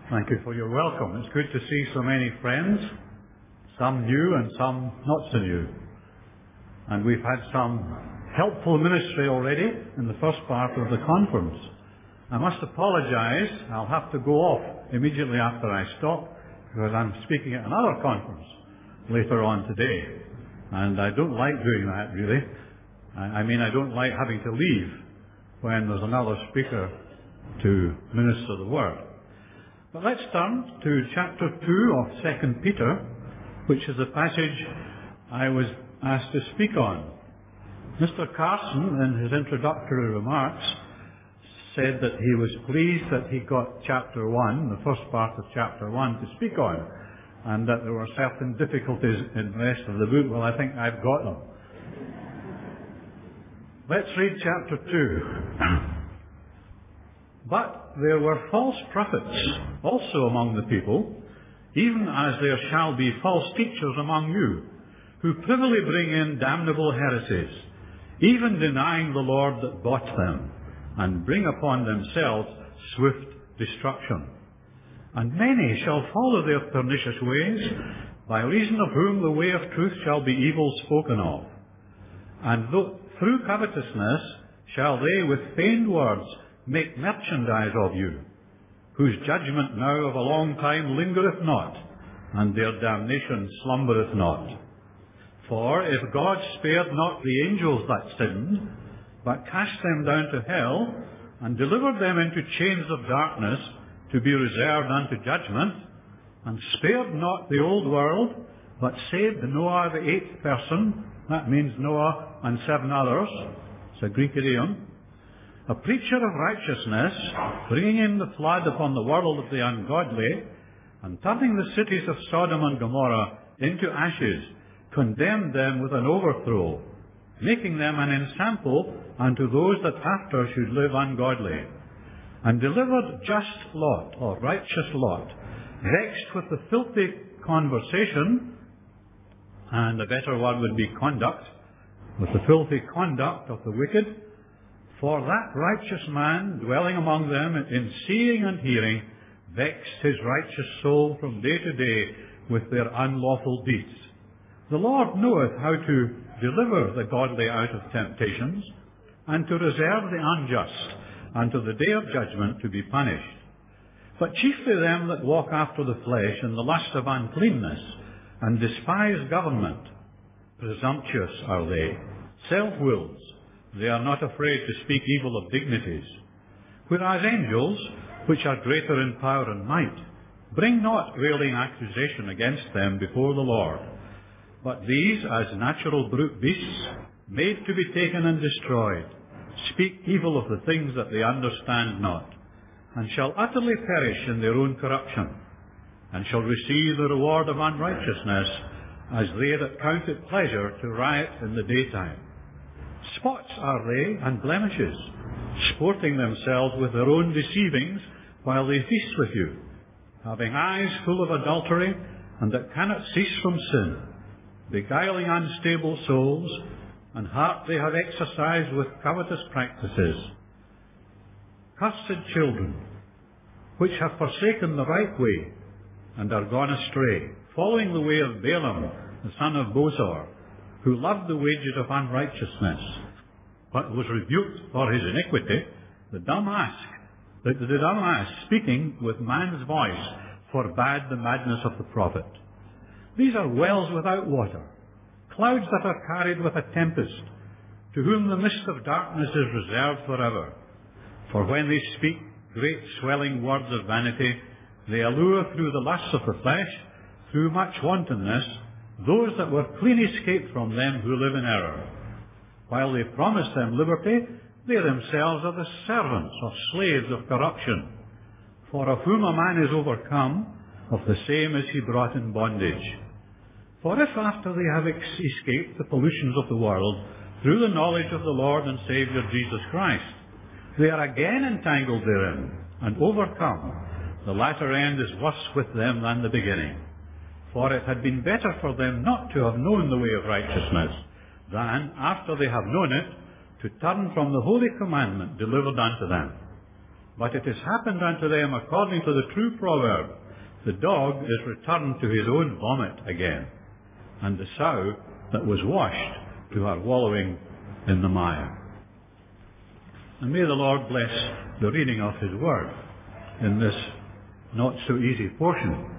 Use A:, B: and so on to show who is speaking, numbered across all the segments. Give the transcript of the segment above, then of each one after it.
A: Thank you for your welcome. It's good to see so many friends, some new and some not so new. And we've had some helpful ministry already in the first part of the conference. I must apologize. I'll have to go off immediately after I stop because I'm speaking at another conference later on today. And I don't like doing that, really. I don't like having to leave when there's another speaker to minister the word. But let's turn to chapter 2 of 2 Peter, which is the passage I was asked to speak on. Mr. Carson, in his introductory remarks, said that he was pleased that he got chapter 1, the first part of chapter 1, to speak on, and that there were certain difficulties in the rest of the book. Well, I think I've got them. Let's read chapter 2. But there were false prophets also among the people, even as there shall be false teachers among you, who privily bring in damnable heresies, even denying the Lord that bought them, and bring upon themselves swift destruction. And many shall follow their pernicious ways, by reason of whom the way of truth shall be evil spoken of. And through covetousness shall they with feigned words make merchandise of you, whose judgment now of a long time lingereth not, and their damnation slumbereth not. For if God spared not the angels that sinned, but cast them down to hell, and delivered them into chains of darkness, to be reserved unto judgment, and spared not the old world, but saved Noah the eighth person, that means Noah and 7 others, it's a Greek idiom, a preacher of righteousness, bringing in the flood upon the world of the ungodly, and turning the cities of Sodom and Gomorrah into ashes, condemned them with an overthrow, making them an ensample unto those that after should live ungodly, and delivered just Lot, or righteous Lot, vexed with the filthy conversation, and a better word would be conduct, with the filthy conduct of the wicked, for that righteous man, dwelling among them in seeing and hearing, vexed his righteous soul from day to day with their unlawful deeds. The Lord knoweth how to deliver the godly out of temptations, and to reserve the unjust unto the day of judgment to be punished. But chiefly them that walk after the flesh in the lust of uncleanness, and despise government. Presumptuous are they, self-willed. They are not afraid to speak evil of dignities. Whereas angels, which are greater in power and might, bring not railing accusation against them before the Lord. But these, as natural brute beasts, made to be taken and destroyed, speak evil of the things that they understand not, and shall utterly perish in their own corruption, and shall receive the reward of unrighteousness, as they that count it pleasure to riot in the daytime. Spots are they, and blemishes, sporting themselves with their own deceivings while they feast with you, having eyes full of adultery, and that cannot cease from sin, beguiling unstable souls, and heart they have exercised with covetous practices. Cursed children, which have forsaken the right way, and are gone astray, following the way of Balaam, the son of Bosor, who loved the wages of unrighteousness, but was rebuked for his iniquity. The dumb ass, speaking with man's voice, forbade the madness of the prophet. These are wells without water, clouds that are carried with a tempest, to whom the mist of darkness is reserved forever. For when they speak great swelling words of vanity, they allure through the lusts of the flesh, through much wantonness, those that were clean escaped from them who live in error. While they promise them liberty, they themselves are the servants or slaves of corruption. For of whom a man is overcome, of the same is he brought in bondage. For if after they have escaped the pollutions of the world, through the knowledge of the Lord and Saviour Jesus Christ, they are again entangled therein, and overcome, the latter end is worse with them than the beginning. For it had been better for them not to have known the way of righteousness, than, after they have known it, to turn from the holy commandment delivered unto them. But it has happened unto them according to the true proverb, the dog is returned to his own vomit again, and the sow that was washed to her wallowing in the mire. And may the Lord bless the reading of His Word in this not so easy portion.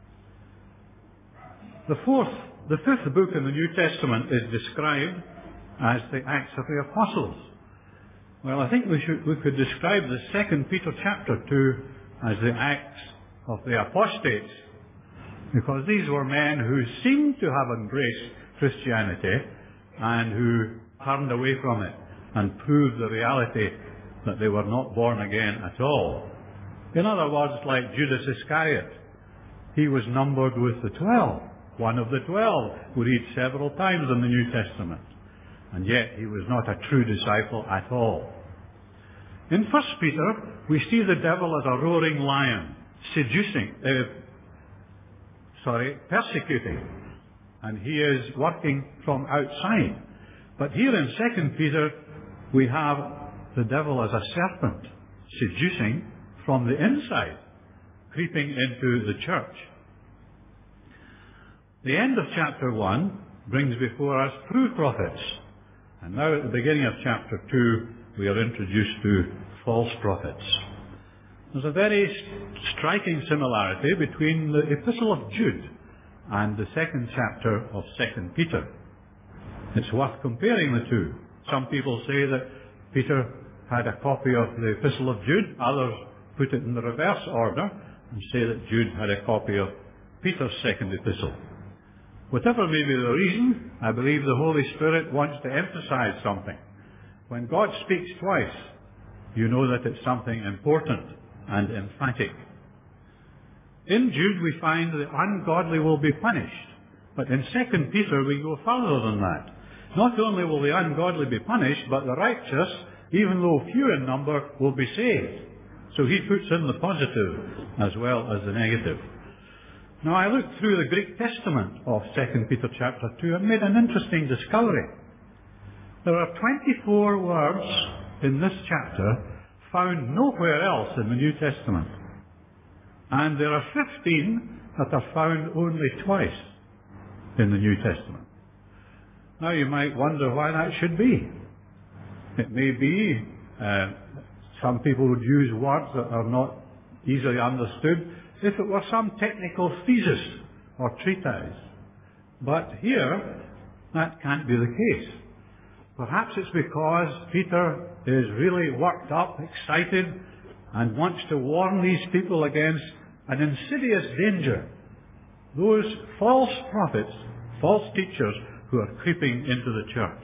A: The fifth book in the New Testament is described as the Acts of the Apostles. Well, I think we could describe the 2 Peter chapter 2 as the Acts of the Apostates, because these were men who seemed to have embraced Christianity and who turned away from it and proved the reality that they were not born again at all. In other words, like Judas Iscariot, he was numbered with the 12, one of the 12, we read several times in the New Testament, and yet he was not a true disciple at all. In 1 Peter, we see the devil as a roaring lion, persecuting, and he is working from outside. But here in 2 Peter, we have the devil as a serpent, seducing from the inside, creeping into the church. The end of chapter 1 brings before us true prophets, and now at the beginning of chapter 2, we are introduced to false prophets. There's a very striking similarity between the Epistle of Jude and the second chapter of 2 Peter. It's worth comparing the two. Some people say that Peter had a copy of the Epistle of Jude. Others put it in the reverse order and say that Jude had a copy of Peter's second epistle. Whatever may be the reason, I believe the Holy Spirit wants to emphasize something. When God speaks twice, you know that it's something important and emphatic. In Jude we find the ungodly will be punished, but in 2 Peter we go further than that. Not only will the ungodly be punished, but the righteous, even though few in number, will be saved. So he puts in the positive as well as the negative. Now I looked through the Greek Testament of 2 Peter chapter 2 and made an interesting discovery. There are 24 words in this chapter found nowhere else in the New Testament. And there are 15 that are found only twice in the New Testament. Now you might wonder why that should be. It may be some people would use words that are not easily understood if it were some technical thesis or treatise. But here, that can't be the case. Perhaps it's because Peter is really worked up, excited, and wants to warn these people against an insidious danger. Those false prophets, false teachers who are creeping into the church.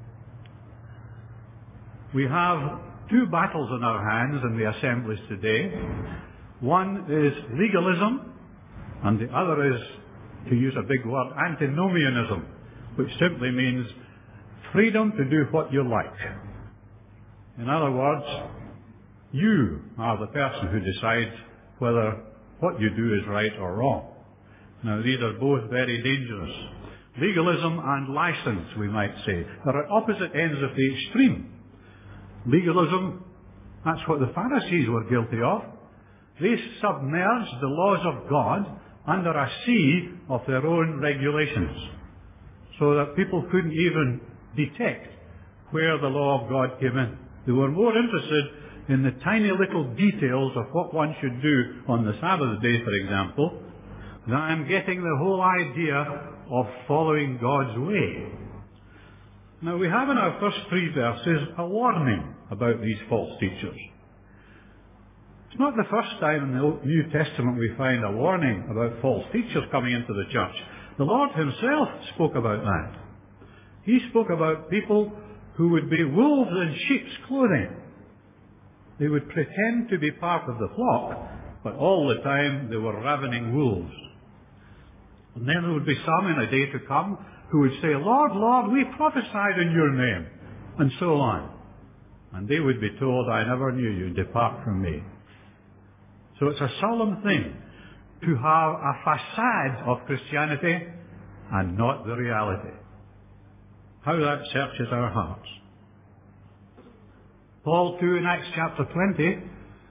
A: We have two battles in our hands in the assemblies today. One is legalism, and the other is, to use a big word, antinomianism, which simply means freedom to do what you like. In other words, you are the person who decides whether what you do is right or wrong. Now, these are both very dangerous. Legalism and license, we might say, are at opposite ends of the extreme. Legalism, that's what the Pharisees were guilty of. They submerged the laws of God under a sea of their own regulations, so that people couldn't even detect where the law of God came in. They were more interested in the tiny little details of what one should do on the Sabbath day, for example, than getting the whole idea of following God's way. Now we have in our first three verses a warning about these false teachers. It's not the first time in the New Testament we find a warning about false teachers coming into the church. The Lord Himself spoke about that. He spoke about people who would be wolves in sheep's clothing. They would pretend to be part of the flock, but all the time they were ravening wolves. And then there would be some in a day to come who would say, Lord, Lord, we prophesied in your name, and so on. And they would be told, I never knew you, depart from me. So it's a solemn thing to have a facade of Christianity and not the reality. How that searches our hearts. Paul too in Acts chapter 20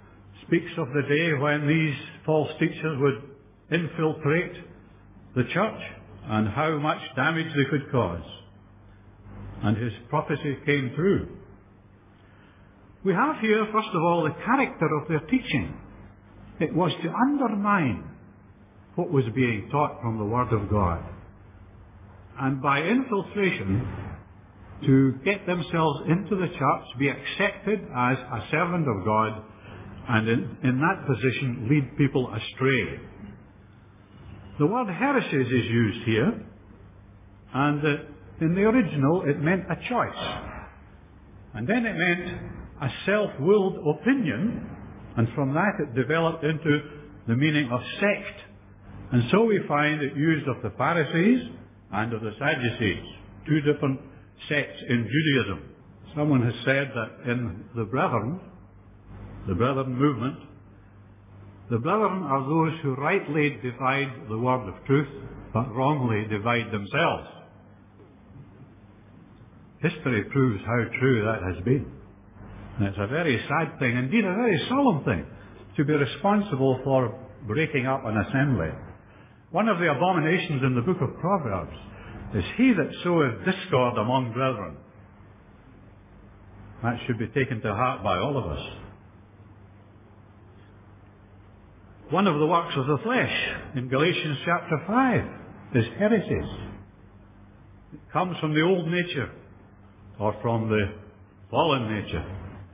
A: speaks of the day when these false teachers would infiltrate the church and how much damage they could cause. And his prophecy came true. We have here, first of all, the character of their teaching. It was to undermine what was being taught from the Word of God. And by infiltration, to get themselves into the church, be accepted as a servant of God, and in that position lead people astray. The word heresies is used here, and in the original it meant a choice. And then it meant a self-willed opinion, and from that it developed into the meaning of sect. And so we find it used of the Pharisees and of the Sadducees, two different sects in Judaism. Someone has said that in the Brethren movement, the Brethren are those who rightly divide the word of truth, but wrongly divide themselves. History proves how true that has been. And it's a very sad thing, indeed a very solemn thing, to be responsible for breaking up an assembly. One of the abominations in the book of Proverbs is he that soweth discord among brethren. That should be taken to heart by all of us. One of the works of the flesh in Galatians chapter 5 is heresies. It comes from the old nature, or from the fallen nature.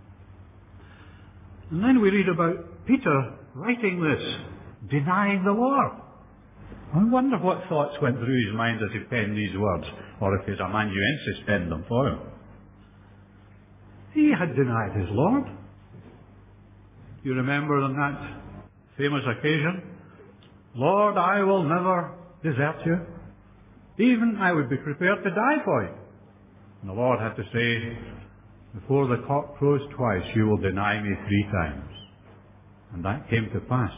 A: And then we read about Peter writing this, denying the Lord. I wonder what thoughts went through his mind as he penned these words, or if his amanuensis penned them for him. He had denied his Lord. You remember on that famous occasion, Lord, I will never desert you. Even I would be prepared to die for you. And the Lord had to say, before the cock crows twice, you will deny me 3 times. And that came to pass.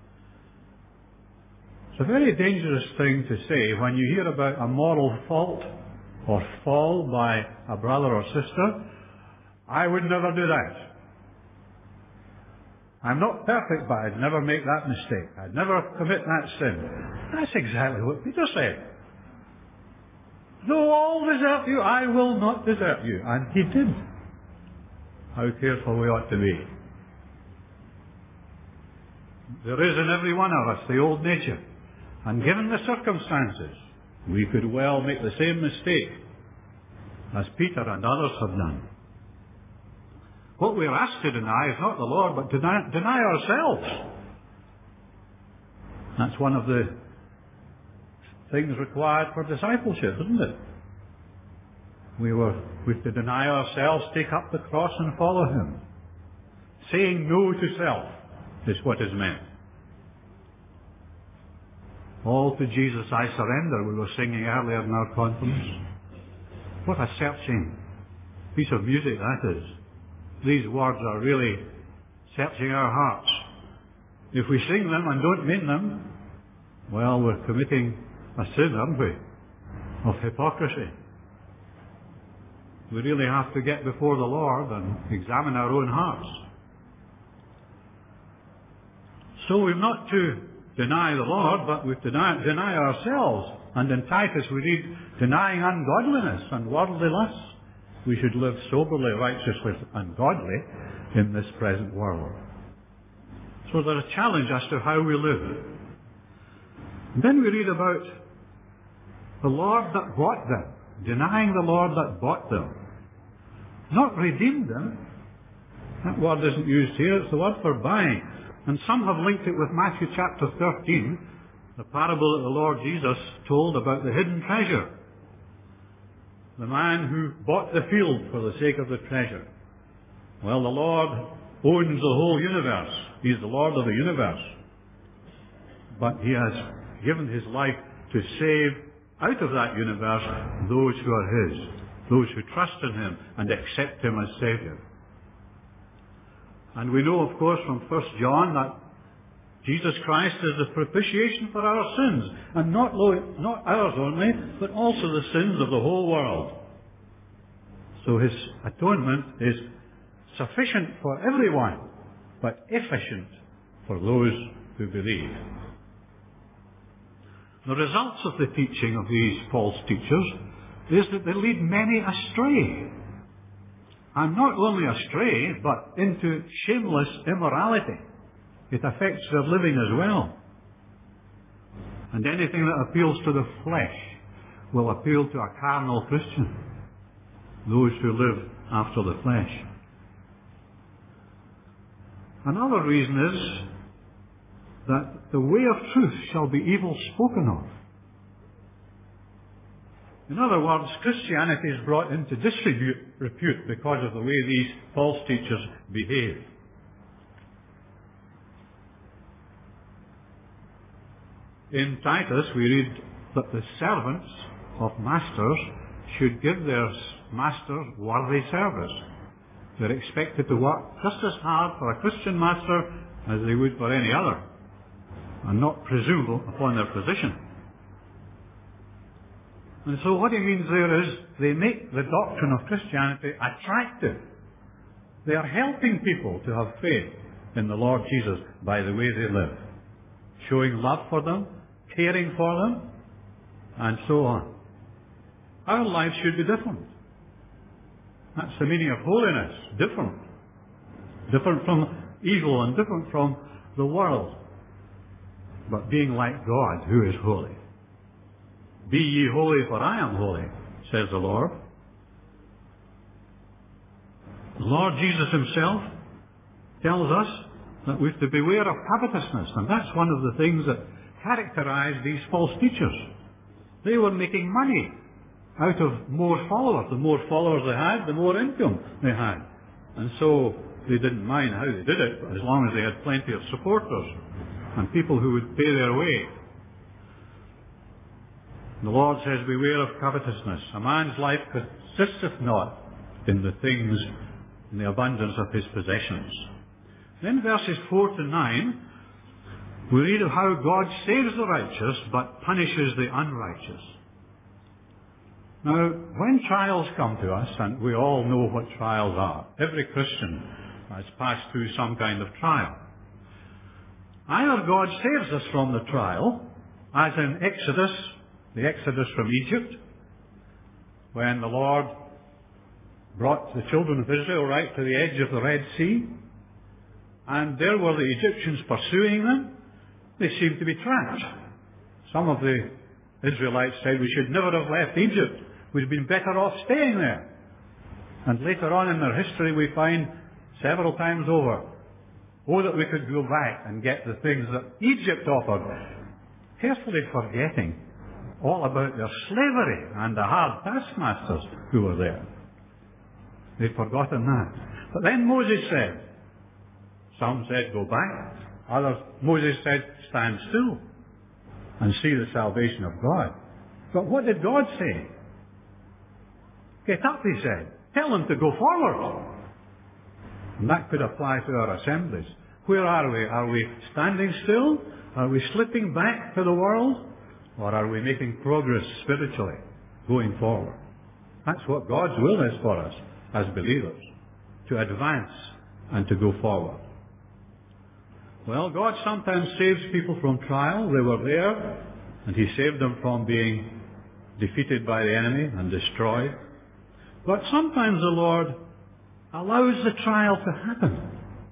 A: It's a very dangerous thing to say when you hear about a moral fault or fall by a brother or sister. I would never do that. I'm not perfect, but I'd never make that mistake. I'd never commit that sin. That's exactly what Peter said. Though all desert you, I will not desert you. And he did. How careful we ought to be. There is in every one of us the old nature. And given the circumstances, we could well make the same mistake as Peter and others have done. What we are asked to deny is not the Lord, but deny ourselves. That's one of the things required for discipleship, isn't it? We've to deny ourselves, take up the cross and follow Him. Saying no to self is what is meant. All to Jesus I surrender, we were singing earlier in our conference. What a searching piece of music that is. These words are really searching our hearts. If we sing them and don't mean them, well, we're committing a sin, aren't we? Of hypocrisy. We really have to get before the Lord and examine our own hearts. So we've not to deny the Lord, but we've to deny ourselves. And in Titus we read, denying ungodliness and worldly lusts. We should live soberly, righteously, and godly in this present world. So there's a challenge as to how we live. And then we read about the Lord that bought them, denying the Lord that bought them. Not redeemed them. That word isn't used here, it's the word for buying. And some have linked it with Matthew chapter 13, the parable that the Lord Jesus told about the hidden treasure. The man who bought the field for the sake of the treasure. Well, the Lord owns the whole universe. He's the Lord of the universe. But He has given His life to save out of that universe those who are His, those who trust in Him and accept Him as Saviour. And we know, of course, from 1 John that Jesus Christ is the propitiation for our sins, and not ours only, but also the sins of the whole world. So His atonement is sufficient for everyone but efficient for those who believe. The results of the teaching of these false teachers is that they lead many astray. And not only astray, but into shameless immorality. It affects their living as well. And anything that appeals to the flesh will appeal to a carnal Christian, those who live after the flesh. Another reason is that the way of truth shall be evil spoken of. In other words, Christianity is brought into disrepute because of the way these false teachers behave. In Titus, we read that the servants of masters should give their masters worthy service. They're expected to work just as hard for a Christian master as they would for any other, and not presume upon their position. And so what he means there is, they make the doctrine of Christianity attractive. They are helping people to have faith in the Lord Jesus by the way they live, showing love for them, caring for them, and so on. Our lives should be different. That's the meaning of holiness. Different. Different from evil and different from the world. But being like God, who is holy. Be ye holy, for I am holy, says the Lord. The Lord Jesus himself tells us that we have to beware of covetousness, and that's one of the things that characterized these false teachers. They were making money out of more followers. The more followers they had, the more income they had. And so they didn't mind how they did it, as long as they had plenty of supporters and people who would pay their way. The Lord says, beware of covetousness. A man's life consisteth not in the things, in the abundance of his possessions. Then verses 4 to 9, we read of how God saves the righteous, but punishes the unrighteous. Now, when trials come to us, and we all know what trials are, every Christian has passed through some kind of trial. Either God saves us from the trial, as in Exodus, the Exodus from Egypt, when the Lord brought the children of Israel right to the edge of the Red Sea, and there were the Egyptians pursuing them. They seemed to be trapped. Some of the Israelites said, we should never have left Egypt. We'd been better off staying there. And later on in their history we find several times over, oh, that we could go back and get the things that Egypt offered, carefully forgetting all about their slavery and the hard taskmasters who were there. They'd forgotten that. But then Moses said, some said go back, others, Moses said stand still and see the salvation of God. But what did God say? Get up, he said. Tell them to go forward. And that could apply to our assemblies. Where are we? Are we standing still? Are we slipping back to the world? Or are we making progress spiritually, going forward? That's what God's will is for us as believers, to advance and to go forward. Well, God sometimes saves people from trial. They were there, and he saved them from being defeated by the enemy and destroyed. But sometimes the Lord allows the trial to happen.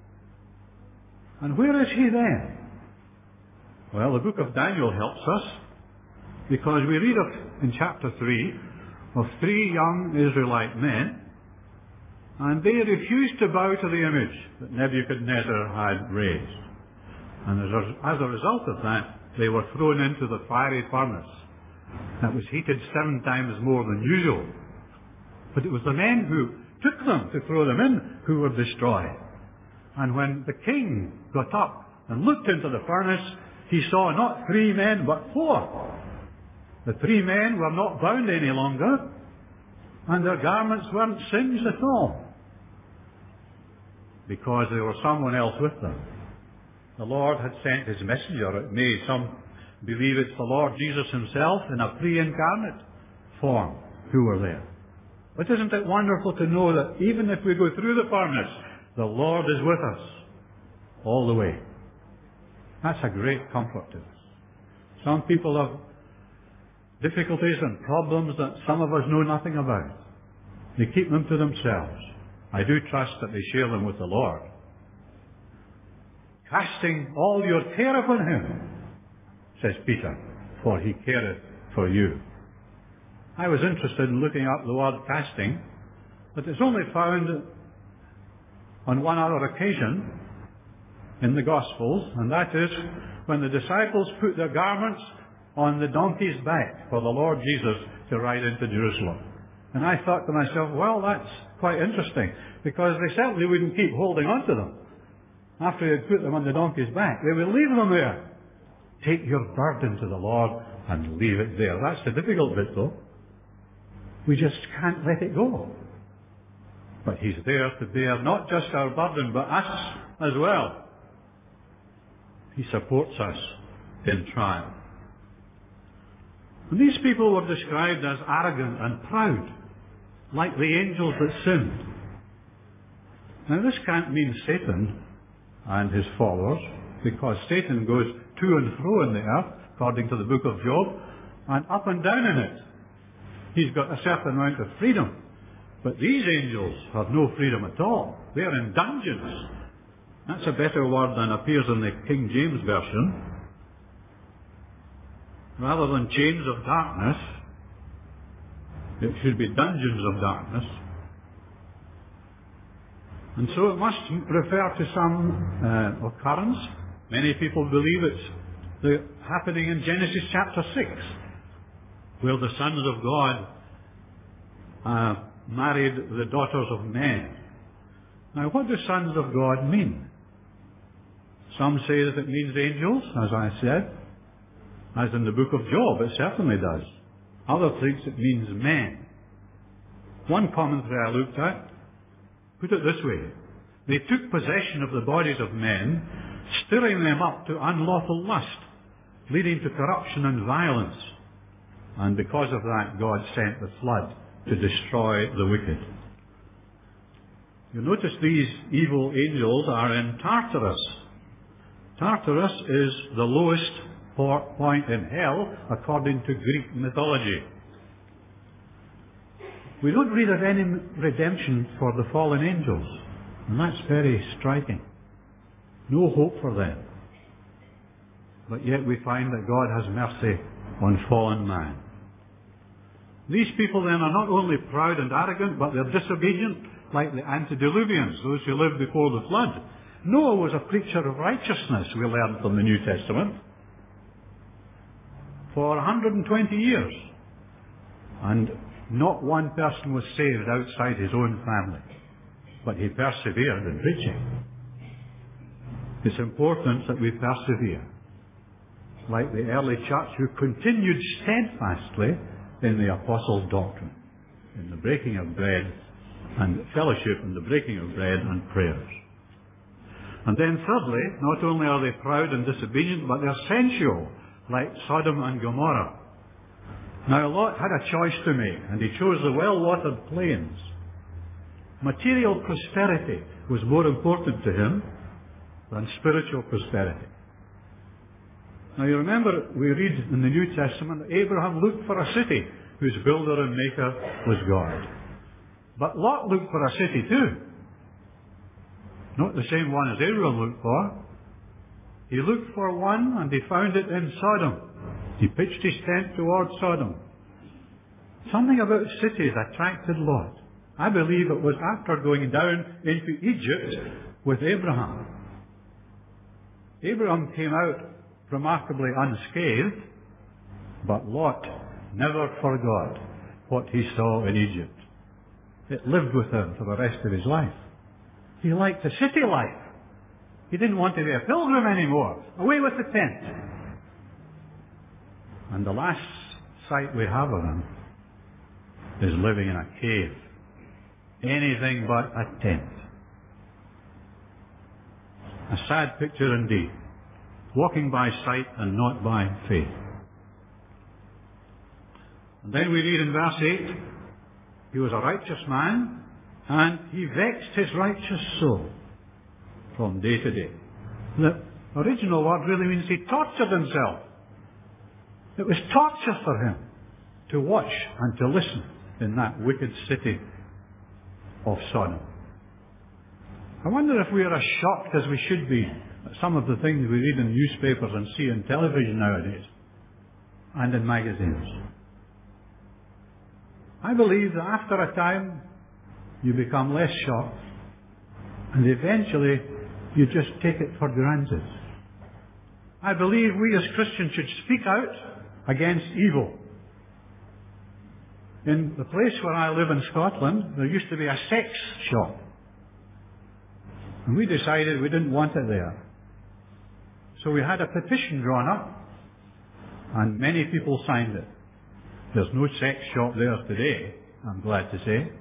A: And where is he then? Well, the book of Daniel helps us, because we read in chapter 3 of 3 young Israelite men, and they refused to bow to the image that Nebuchadnezzar had raised. And as a result of that, they were thrown into the fiery furnace that was heated 7 times more than usual. But it was the men who took them to throw them in who were destroyed. And when the king got up and looked into the furnace, he saw not 3 men, but 4. The 3 men were not bound any longer, and their garments weren't singed at all, because there was someone else with them. The Lord had sent his messenger. It may some believe it's the Lord Jesus himself in a pre-incarnate form who were there. But isn't it wonderful to know that even if we go through the furnace, the Lord is with us. all the way. That's a great comfort to us. Some people have difficulties and problems that some of us know nothing about. They keep them to themselves. I do trust that they share them with the Lord. Casting all your care upon Him, says Peter, for He careth for you. I was interested in looking up the word casting, but it's only found on one other occasion in the Gospels, and that is when the disciples put their garments on the donkey's back for the Lord Jesus to ride into Jerusalem. And I thought to myself, well, that's quite interesting, because they certainly wouldn't keep holding on to them. After they had put them on the donkey's back, they would leave them there. Take your burden to the Lord and leave it there. That's the difficult bit, though. We just can't let it go. But He's there to bear not just our burden, but us as well. He supports us in trial. And these people were described as arrogant and proud, like the angels that sinned. Now this can't mean Satan and his followers, because Satan goes to and fro in the earth, according to the book of Job, and up and down in it. He's got a certain amount of freedom. But these angels have no freedom at all. They're in dungeons. That's a better word than appears in the King James Version. Rather than chains of darkness, it should be dungeons of darkness. And so it must refer to some occurrence. Many people believe it's happening in Genesis chapter 6, where the sons of God married the daughters of men. Now, what do sons of God mean? Some say that it means angels, as I said. As in the book of Job, it certainly does. Others think it means men. One commentary I looked at put it this way: they took possession of the bodies of men, stirring them up to unlawful lust, leading to corruption and violence. And because of that, God sent the flood to destroy the wicked. You notice these evil angels are in Tartarus. Tartarus is the lowest point in hell, according to Greek mythology. We don't read of any redemption for the fallen angels, and that's very striking. No hope for them. But yet we find that God has mercy on fallen man. These people then are not only proud and arrogant, but they're disobedient, like the antediluvians, those who lived before the flood. Noah was a preacher of righteousness, we learn from the New Testament, for 120 years. And not one person was saved outside his own family. But he persevered in preaching. It's important that we persevere, like the early church who continued steadfastly in the apostles' doctrine, in the breaking of bread and fellowship, in the breaking of bread and prayers. And then thirdly, not only are they proud and disobedient, but they're sensual, like Sodom and Gomorrah. Now Lot had a choice to make, and he chose the well-watered plains. Material prosperity was more important to him than spiritual prosperity. Now you remember, we read in the New Testament that Abraham looked for a city whose builder and maker was God. But Lot looked for a city too. Not the same one as Abraham looked for. He looked for one and he found it in Sodom. He pitched his tent towards Sodom. Something about cities attracted Lot. I believe it was after going down into Egypt with Abraham. Abraham came out remarkably unscathed, but Lot never forgot what he saw in Egypt. It lived with him for the rest of his life. He liked the city life. He didn't want to be a pilgrim anymore. Away with the tent. And the last sight we have of him is living in a cave. Anything but a tent. A sad picture indeed. Walking by sight and not by faith. And then we read in verse 8, he was a righteous man, and he vexed his righteous soul from day to day. The original word really means he tortured himself. It was torture for him to watch and to listen in that wicked city of Sodom. I wonder if we are as shocked as we should be at some of the things we read in newspapers and see on television nowadays and in magazines. I believe that after a time you become less shocked and eventually you just take it for granted. I believe we as Christians should speak out against evil. In the place where I live in Scotland, there used to be a sex shop. And we decided we didn't want it there. So we had a petition drawn up, and many people signed it. There's no sex shop there today, I'm glad to say.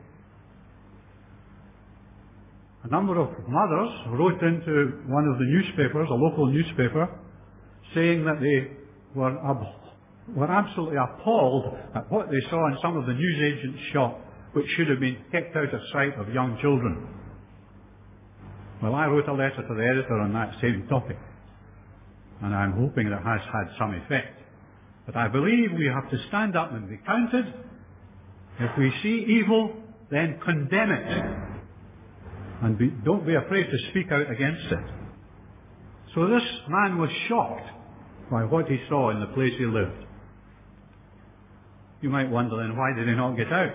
A: A number of mothers wrote into one of the newspapers, a local newspaper, saying that they were absolutely appalled at what they saw in some of the newsagents' shop, which should have been kept out of sight of young children. Well, I wrote a letter to the editor on that same topic, and I'm hoping it has had some effect. But I believe we have to stand up and be counted. If we see evil, then condemn it. And don't be afraid to speak out against it. So this man was shocked by what he saw in the place he lived. You might wonder then, why did he not get out?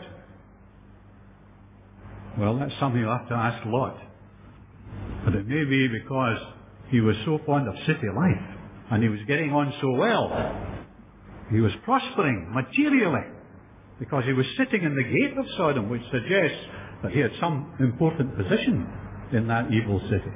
A: Well, that's something you'll have to ask Lot. But it may be because he was so fond of city life, and he was getting on so well. He was prospering materially, because he was sitting in the gate of Sodom, which suggests that he had some important position in that evil city.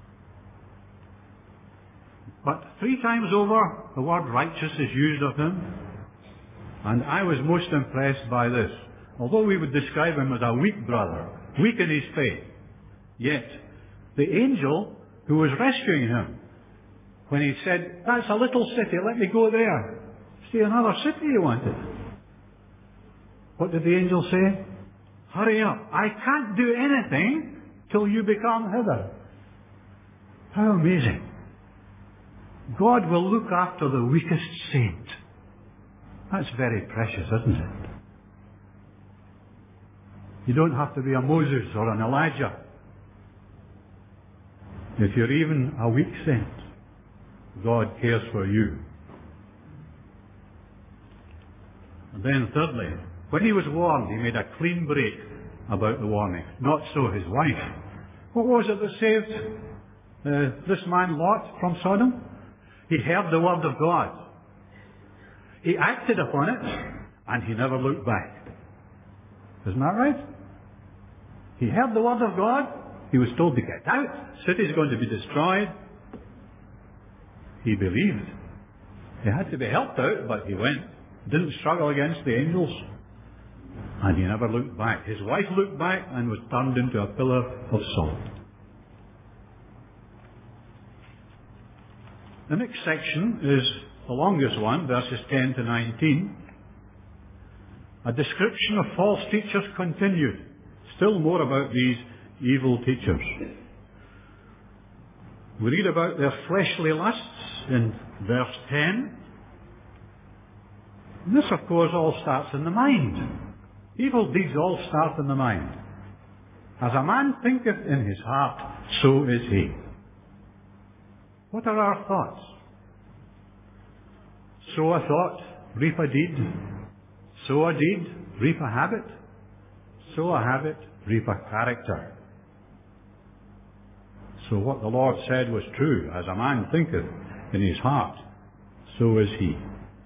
A: But 3 times over, the word righteous is used of him, and I was most impressed by this. Although we would describe him as a weak brother, weak in his faith, yet the angel who was rescuing him, when he said, "That's a little city, let me go there." See, another city he wanted. What did the angel say? "Hurry up, I can't do anything till you become hither." How amazing. God will look after the weakest saint. That's very precious, isn't it? You don't have to be a Moses or an Elijah. If you're even a weak saint, God cares for you. And then thirdly, when he was warned, he made a clean break about the warning. Not so his wife. What was it that saved this man Lot from Sodom? He heard the word of God. He acted upon it, and he never looked back. Isn't that right? He heard the word of God. He was told to get out. City's going to be destroyed. He believed. He had to be helped out, but he went. Didn't struggle against the angels. And he never looked back. His wife looked back and was turned into a pillar of salt. The next section is the longest one, verses 10 to 19. A description of false teachers continued. Still more about these evil teachers. We read about their fleshly lusts in verse 10. This, of course, all starts in the mind. Evil deeds all start in the mind. As a man thinketh in his heart, so is he. What are our thoughts? Sow a thought, reap a deed. Sow a deed, reap a habit. Sow a habit, reap a character. So what the Lord said was true. As a man thinketh in his heart, so is he.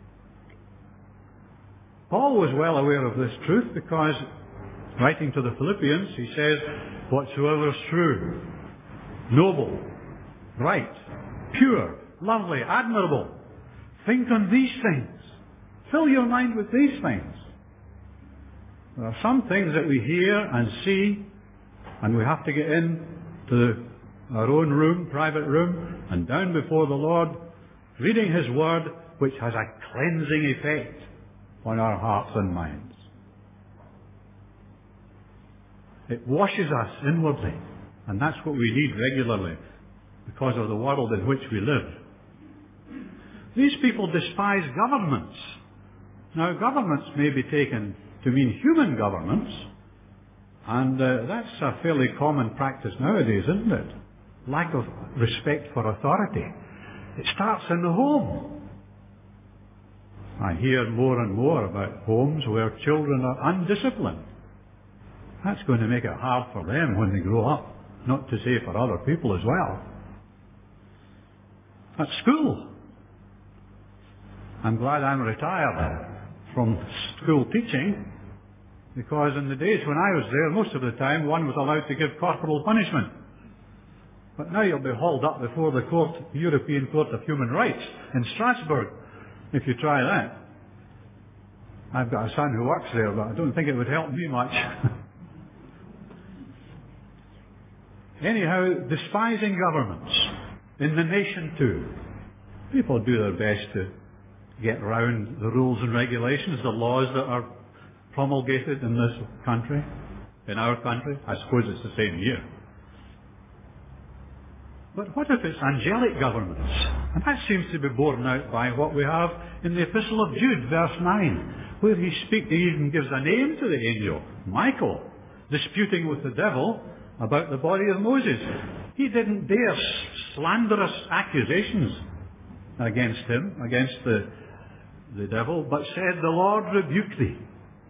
A: Paul was well aware of this truth because, writing to the Philippians, he says, "Whatsoever is true, noble, right, pure, lovely, admirable, think on these things. Fill your mind with these things." There are some things that we hear and see, and we have to get into our own room, private room, and down before the Lord, reading His Word, which has a cleansing effect on our hearts and minds. It washes us inwardly, and that's what we need regularly. because of the world in which we live. These people despise governments. Now, governments may be taken to mean human governments, and that's a fairly common practice nowadays, isn't it? Lack of respect for authority. It starts in the home. I hear more and more about homes where children are undisciplined. That's going to make it hard for them when they grow up, not to say for other people as well. At school, I'm glad I'm retired from school teaching, because in the days when I was there, most of the time one was allowed to give corporal punishment. But now you'll be hauled up before the European Court of Human Rights in Strasbourg if you try that. I've got a son who works there, but I don't think it would help me much. Anyhow, despising governments in the nation too. People do their best to get round the rules and regulations, the laws that are promulgated in this country, in our country. I suppose it's the same here. But what if it's angelic governments? And that seems to be borne out by what we have in the Epistle of Jude, verse 9, where he even gives a name to the angel, Michael, disputing with the devil about the body of Moses. He didn't dare slanderous accusations against him, against the devil, but said, "The Lord rebuke thee."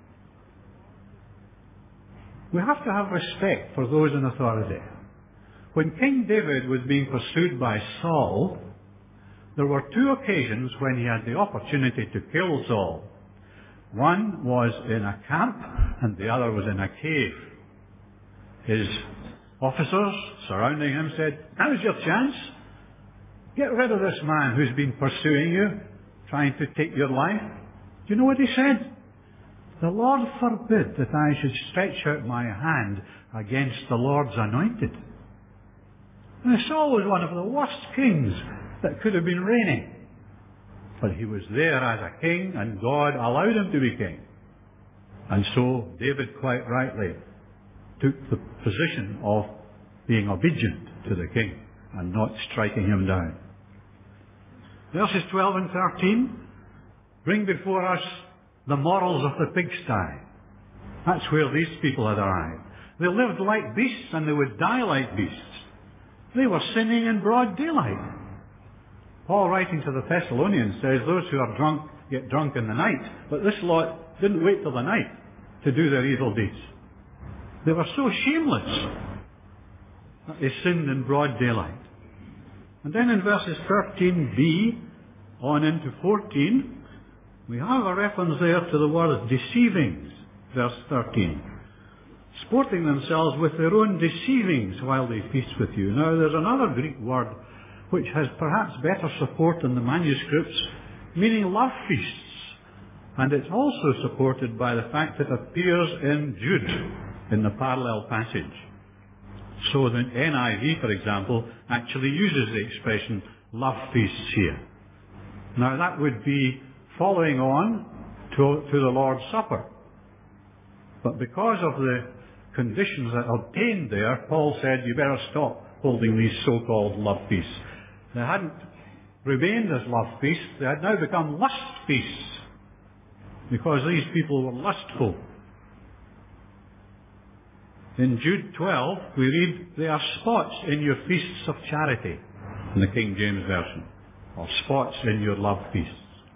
A: We have to have respect for those in authority. When King David was being pursued by Saul, there were two occasions when he had the opportunity to kill Saul. One was in a camp, and the other was in a cave. His officers surrounding him said, "Now's your chance. Get rid of this man who's been pursuing you, trying to take your life." Do you know what he said? "The Lord forbid that I should stretch out my hand against the Lord's anointed." And Saul was one of the worst kings that could have been reigning. But he was there as a king, and God allowed him to be king. And so David quite rightly took the position of being obedient to the king and not striking him down. Verses 12 and 13 bring before us the morals of the pigsty. That's where these people had arrived. They lived like beasts, and they would die like beasts. They were sinning in broad daylight. Paul, writing to the Thessalonians, says those who are drunk get drunk in the night, but this lot didn't wait till the night to do their evil deeds. They were so shameless that they sinned in broad daylight. And then in verses 13b on into 14, we have a reference there to the word deceivings, verse 13. Sporting themselves with their own deceivings while they feast with you. Now there's another Greek word which has perhaps better support in the manuscripts, meaning love feasts. And it's also supported by the fact that it appears in Jude, in the parallel passage. So the NIV, for example, actually uses the expression love feasts here. Now that would be following on to the Lord's Supper. But because of the conditions that obtained there, Paul said, you better stop holding these so-called love feasts. They hadn't remained as love feasts, they had now become lust feasts, because these people were lustful. In Jude 12, we read, they are spots in your feasts of charity, in the King James Version, or spots in your love feasts.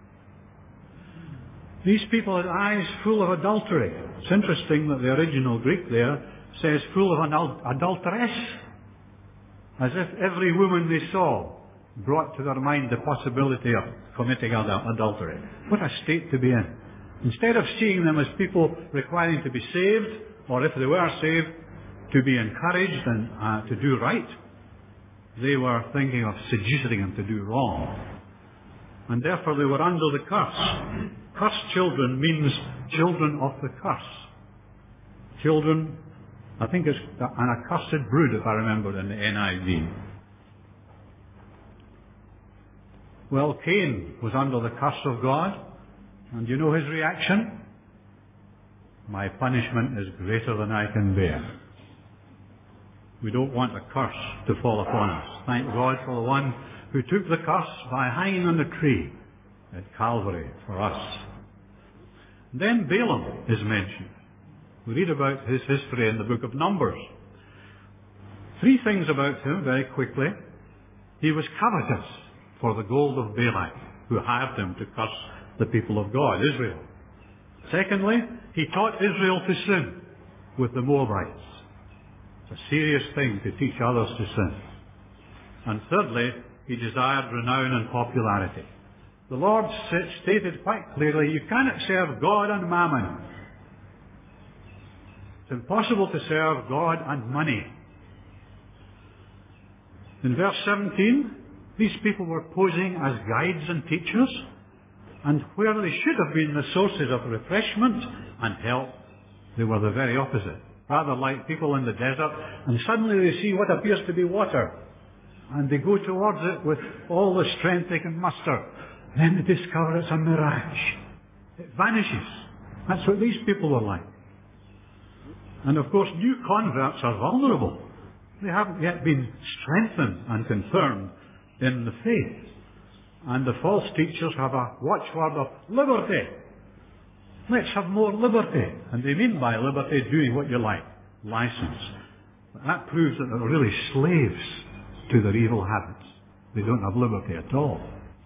A: These people had eyes full of adultery. It's interesting that the original Greek there says full of an adulteress, as if every woman they saw brought to their mind the possibility of committing adultery. What a state to be in. Instead of seeing them as people requiring to be saved, or if they were saved, to be encouraged and to do right, they were thinking of seducing them to do wrong. And therefore they were under the curse. Cursed children means children of the curse. Children, I think it's an accursed brood, if I remember, in the NIV. Well, Cain was under the curse of God, and you know his reaction? My punishment is greater than I can bear. We don't want a curse to fall upon us. Thank God for the one who took the curse by hanging on the tree at Calvary for us. Then Balaam is mentioned. We read about his history in the book of Numbers. 3 things about him very quickly. He was covetous for the gold of Balak, who hired him to curse the people of God, Israel. Secondly, he taught Israel to sin with the Moabites. It's a serious thing to teach others to sin. And thirdly, he desired renown and popularity. The Lord stated quite clearly, you cannot serve God and mammon. It's impossible to serve God and money. In verse 17, these people were posing as guides and teachers, and where they should have been the sources of refreshment and help, they were the very opposite. Rather like people in the desert, and suddenly they see what appears to be water, and they go towards it with all the strength they can muster. Then they discover it's a mirage. It vanishes. That's what these people were like. And of course, new converts are vulnerable. They haven't yet been strengthened and confirmed in the faith. And the false teachers have a watchword of liberty. Let's have more liberty. And they mean by liberty doing what you like. License. But that proves that they're really slaves to their evil habits. They don't have liberty at all.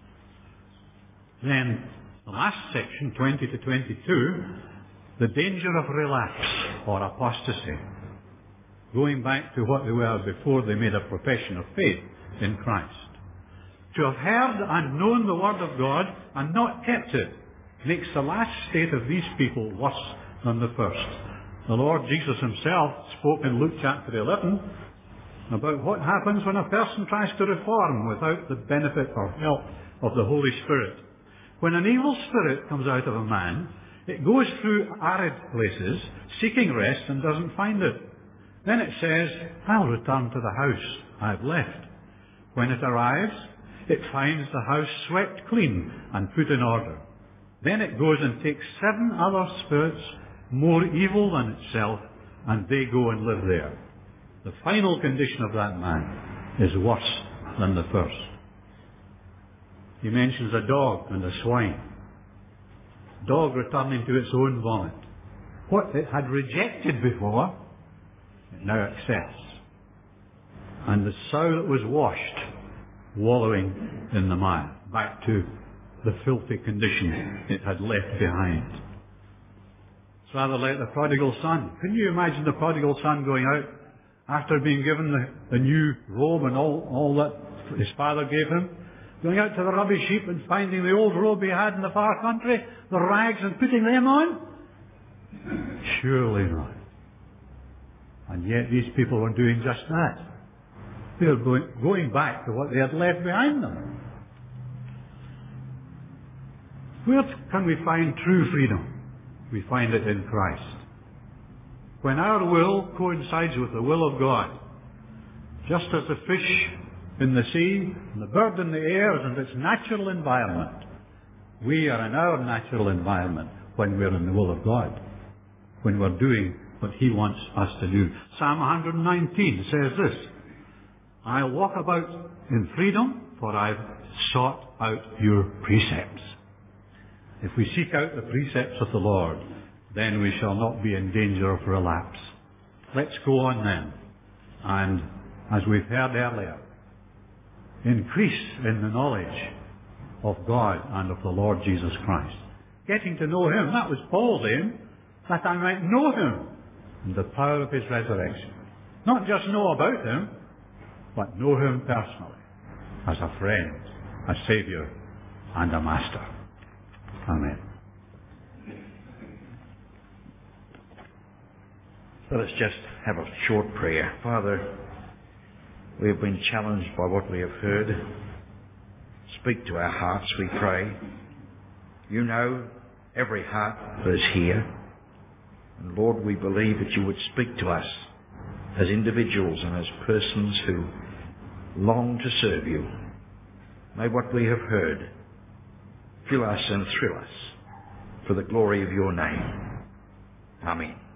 A: Then, the last section, 20 to 22, the danger of relapse or apostasy. Going back to what they were before they made a profession of faith in Christ. To have heard and known the Word of God and not kept it makes the last state of these people worse than the first. The Lord Jesus himself spoke in Luke chapter 11 about what happens when a person tries to reform without the benefit or help of the Holy Spirit. When an evil spirit comes out of a man, it goes through arid places, seeking rest and doesn't find it. Then it says, I'll return to the house I've left. When it arrives, it finds the house swept clean and put in order. Then it goes and takes 7 other spirits more evil than itself, and they go and live there. The final condition of that man is worse than the first. He mentions a dog and a swine. Dog returning to its own vomit. What it had rejected before, it now accepts. And the sow that was washed, wallowing in the mire, back to the filthy condition it had left behind. It's rather like the prodigal son. Can you imagine the prodigal son going out after being given the new robe and all that his father gave him? Going out to the rubbish heap and finding the old robe he had in the far country, the rags, and putting them on? Surely not. And yet these people were doing just that. They were going back to what they had left behind them. Where can we find true freedom? We find it in Christ. When our will coincides with the will of God, just as the fish in the sea and the bird in the air is in its natural environment, we are in our natural environment when we're in the will of God, when we're doing what He wants us to do. Psalm 119 says this, I'll walk about in freedom, for I've sought out your precepts. If we seek out the precepts of the Lord, then we shall not be in danger of relapse. Let's go on then, and as we've heard earlier, increase in the knowledge of God and of the Lord Jesus Christ. Getting to know Him, that was Paul's aim, that I might know Him and the power of His resurrection. Not just know about Him, but know Him personally, as a friend, a Saviour, and a Master. Amen.
B: Let us just have a short prayer. Father, we have been challenged by what we have heard. Speak to our hearts, we pray. You know every heart that is here. And Lord, we believe that you would speak to us as individuals and as persons who long to serve you. May what we have heard fill us and thrill us for the glory of your name. Amen.